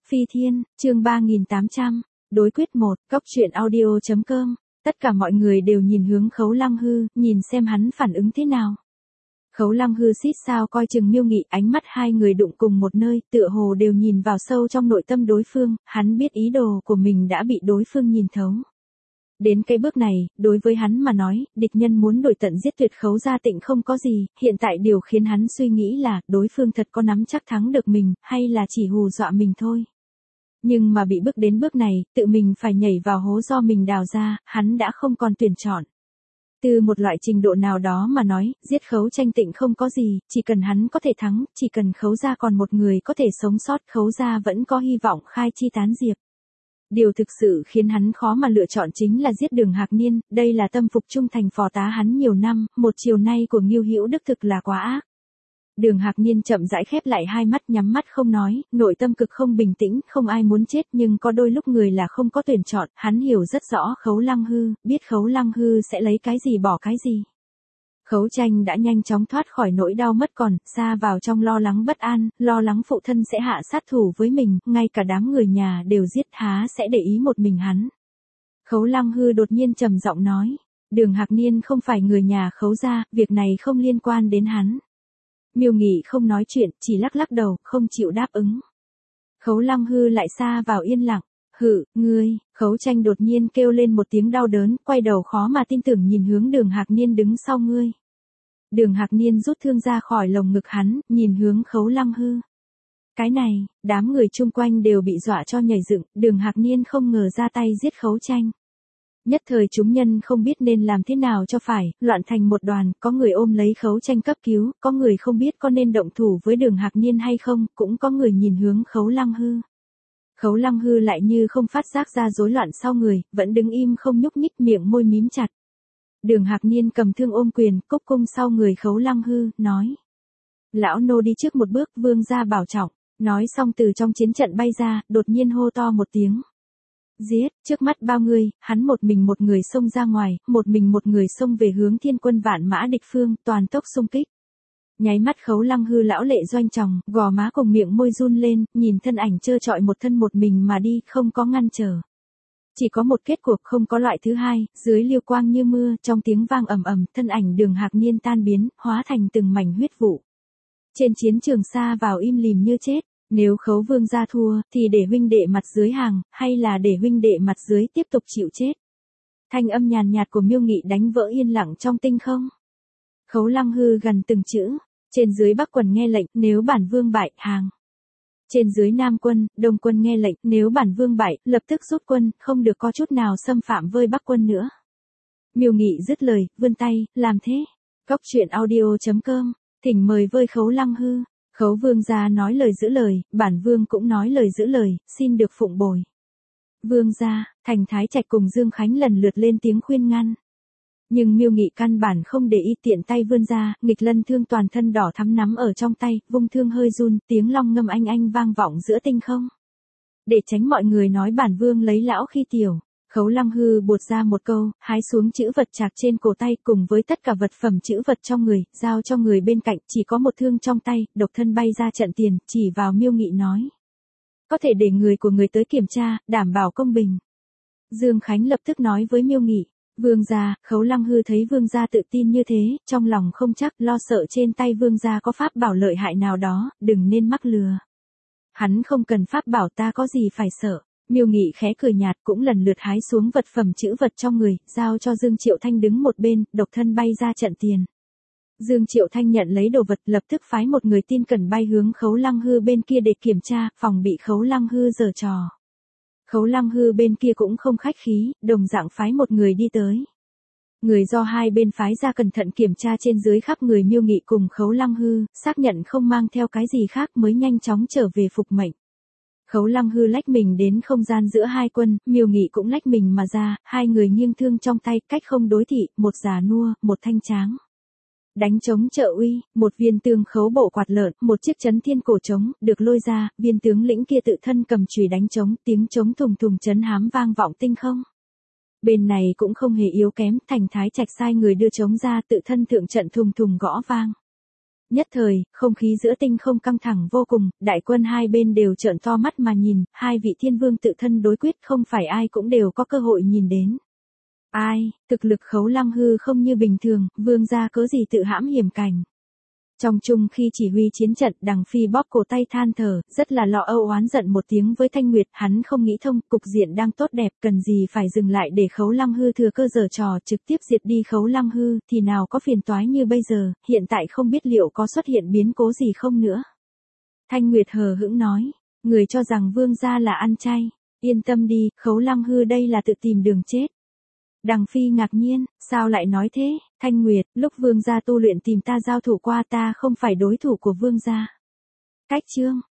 Phi Thiên, chương 3800, đối quyết 1, Cóc truyện audio.com, tất cả mọi người đều nhìn hướng Khấu Lăng Hư, nhìn xem hắn phản ứng thế nào. Khấu Lăng Hư xít sao coi chừng Miêu Nghị, ánh mắt hai người đụng cùng một nơi, tựa hồ đều nhìn vào sâu trong nội tâm đối phương, hắn biết ý đồ của mình đã bị đối phương nhìn thấu. Đến cái bước này, đối với hắn mà nói, địch nhân muốn đuổi tận giết tuyệt Khấu gia Tịnh không có gì, hiện tại điều khiến hắn suy nghĩ là, đối phương thật có nắm chắc thắng được mình, hay là chỉ hù dọa mình thôi. Nhưng mà bị bước đến bước này, tự mình phải nhảy vào hố do mình đào ra, hắn đã không còn tuyển chọn. Từ một loại trình độ nào đó mà nói, giết Khấu Tranh Tịnh không có gì, chỉ cần hắn có thể thắng, chỉ cần Khấu gia còn một người có thể sống sót, Khấu gia vẫn có hy vọng khai chi tán diệp. Điều thực sự khiến hắn khó mà lựa chọn chính là giết Đường Hạc Niên, đây là tâm phục trung thành phò tá hắn nhiều năm, một chiều nay của Ngưu Hữu Đức thực là quá ác. Đường Hạc Niên chậm rãi khép lại hai mắt, nhắm mắt không nói, nội tâm cực không bình tĩnh, không ai muốn chết nhưng có đôi lúc người là không có tuyển chọn, hắn hiểu rất rõ Khấu Lăng Hư, biết Khấu Lăng Hư sẽ lấy cái gì bỏ cái gì. Khấu Tranh đã nhanh chóng thoát khỏi nỗi đau mất còn, xa vào trong lo lắng bất an, lo lắng phụ thân sẽ hạ sát thủ với mình, ngay cả đám người nhà đều giết, há sẽ để ý một mình hắn. Khấu Lăng Hư đột nhiên trầm giọng nói, Đường Hạc Niên không phải người nhà Khấu gia, việc này không liên quan đến hắn. Miêu Nghị không nói chuyện, chỉ lắc lắc đầu, không chịu đáp ứng. Khấu Lăng Hư lại xa vào yên lặng. Ngươi, Khấu Tranh đột nhiên kêu lên một tiếng đau đớn, quay đầu khó mà tin tưởng nhìn hướng Đường Hạc Niên đứng sau ngươi. Đường Hạc Niên rút thương ra khỏi lồng ngực hắn, nhìn hướng Khấu Lăng Hư. Cái này, đám người chung quanh đều bị dọa cho nhảy dựng, Đường Hạc Niên không ngờ ra tay giết Khấu Tranh. Nhất thời chúng nhân không biết nên làm thế nào cho phải, loạn thành một đoàn, có người ôm lấy Khấu Tranh cấp cứu, có người không biết có nên động thủ với Đường Hạc Niên hay không, cũng có người nhìn hướng Khấu Lăng Hư. Khấu Lăng Hư lại như không phát giác ra rối loạn sau người, vẫn đứng im không nhúc nhích, miệng môi mím chặt. Đường Hạc Niên cầm thương ôm quyền, cúc cung sau người Khấu Lăng Hư, nói. Lão nô đi trước một bước, vương gia bảo trọng, nói xong từ trong chiến trận bay ra, đột nhiên hô to một tiếng. Giết, trước mắt bao người, hắn một mình một người xông ra ngoài, một mình một người xông về hướng Thiên Quân Vạn Mã địch phương, toàn tốc xung kích. Nháy mắt Khấu Lăng Hư lão lệ doanh tròng, gò má cùng miệng môi run lên, nhìn thân ảnh trơ trọi một thân một mình mà đi, không có ngăn trở. Chỉ có một kết cuộc, không có loại thứ hai, dưới liêu quang như mưa, trong tiếng vang ầm ầm, thân ảnh Đường Hạc Niên tan biến, hóa thành từng mảnh huyết vụ. Trên chiến trường xa vào im lìm như chết. Nếu Khấu vương gia thua, thì để huynh đệ mặt dưới hàng, hay là để huynh đệ mặt dưới tiếp tục chịu chết? Thanh âm nhàn nhạt của Miêu Nghị đánh vỡ yên lặng trong tinh không. Khấu Lăng Hư gần từng chữ, trên dưới Bắc quân nghe lệnh, nếu bản vương bại, hàng. Trên dưới Nam quân, Đông quân nghe lệnh, nếu bản vương bại, lập tức rút quân, không được có chút nào xâm phạm với Bắc quân nữa. Miêu Nghị dứt lời, vươn tay, làm thế. Cóc truyện audio.com, thỉnh mời với Khấu Lăng Hư. Khấu vương gia nói lời giữ lời, bản vương cũng nói lời giữ lời, xin được phụng bồi. Vương gia, Thành Thái Trạch cùng Dương Khánh lần lượt lên tiếng khuyên ngăn. Nhưng Miêu Nghị căn bản không để ý, tiện tay vươn ra, nghịch lân thương toàn thân đỏ thắm nắm ở trong tay, vung thương hơi run, tiếng long ngâm anh anh vang vọng giữa tinh không. Để tránh mọi người nói bản vương lấy lão khi tiểu. Khấu Lăng Hư buột ra một câu, hái xuống chữ vật chạc trên cổ tay cùng với tất cả vật phẩm chữ vật trong người, giao cho người bên cạnh, chỉ có một thương trong tay, độc thân bay ra trận tiền, chỉ vào Miêu Nghị nói. Có thể để người của người tới kiểm tra, đảm bảo công bình. Dương Khánh lập tức nói với Miêu Nghị, vương gia, Khấu Lăng Hư thấy vương gia tự tin như thế, trong lòng không chắc, lo sợ trên tay vương gia có pháp bảo lợi hại nào đó, đừng nên mắc lừa. Hắn không cần pháp bảo, ta có gì phải sợ. Miêu Nghị khẽ cười nhạt, cũng lần lượt hái xuống vật phẩm chữ vật trong người, giao cho Dương Triệu Thanh đứng một bên, độc thân bay ra trận tiền. Dương Triệu Thanh nhận lấy đồ vật, lập tức phái một người tin cẩn bay hướng Khấu Lăng Hư bên kia để kiểm tra, phòng bị Khấu Lăng Hư giở trò. Khấu Lăng Hư bên kia cũng không khách khí, đồng dạng phái một người đi tới. Người do hai bên phái ra cẩn thận kiểm tra trên dưới khắp người Miêu Nghị cùng Khấu Lăng Hư, xác nhận không mang theo cái gì khác mới nhanh chóng trở về phục mệnh. Khấu Lăng Hư lách mình đến không gian giữa hai quân, Miêu Nghị cũng lách mình mà ra, hai người nghiêng thương trong tay, cách không đối thị, một già nua, một thanh tráng. Đánh trống trợ uy, một viên tương khấu bộ quạt lợn, một chiếc chấn thiên cổ trống, được lôi ra, viên tướng lĩnh kia tự thân cầm chùy đánh trống, tiếng trống thùng thùng chấn hám vang vọng tinh không. Bên này cũng không hề yếu kém, Thành Thái Trạch sai người đưa trống ra, tự thân thượng trận thùng thùng gõ vang. Nhất thời, không khí giữa tinh không căng thẳng vô cùng, đại quân hai bên đều trợn to mắt mà nhìn, hai vị thiên vương tự thân đối quyết không phải ai cũng đều có cơ hội nhìn đến. Ai, thực lực Khấu Lăng Hư không như bình thường, vương gia cớ gì tự hãm hiểm cảnh. Trong chung khi chỉ huy chiến trận, Đằng Phi bóp cổ tay than thở, rất là lo âu oán giận một tiếng với Thanh Nguyệt, hắn không nghĩ thông, cục diện đang tốt đẹp, cần gì phải dừng lại để Khấu Lăng Hư thừa cơ giở trò, trực tiếp diệt đi Khấu Lăng Hư, thì nào có phiền toái như bây giờ, hiện tại không biết liệu có xuất hiện biến cố gì không nữa. Thanh Nguyệt hờ hững nói, người cho rằng vương gia là ăn chay, yên tâm đi, Khấu Lăng Hư đây là tự tìm đường chết. Đằng Phi ngạc nhiên, sao lại nói thế, Thanh Nguyệt, lúc vương gia tu luyện tìm ta giao thủ qua ta không phải đối thủ của vương gia. Cách chương.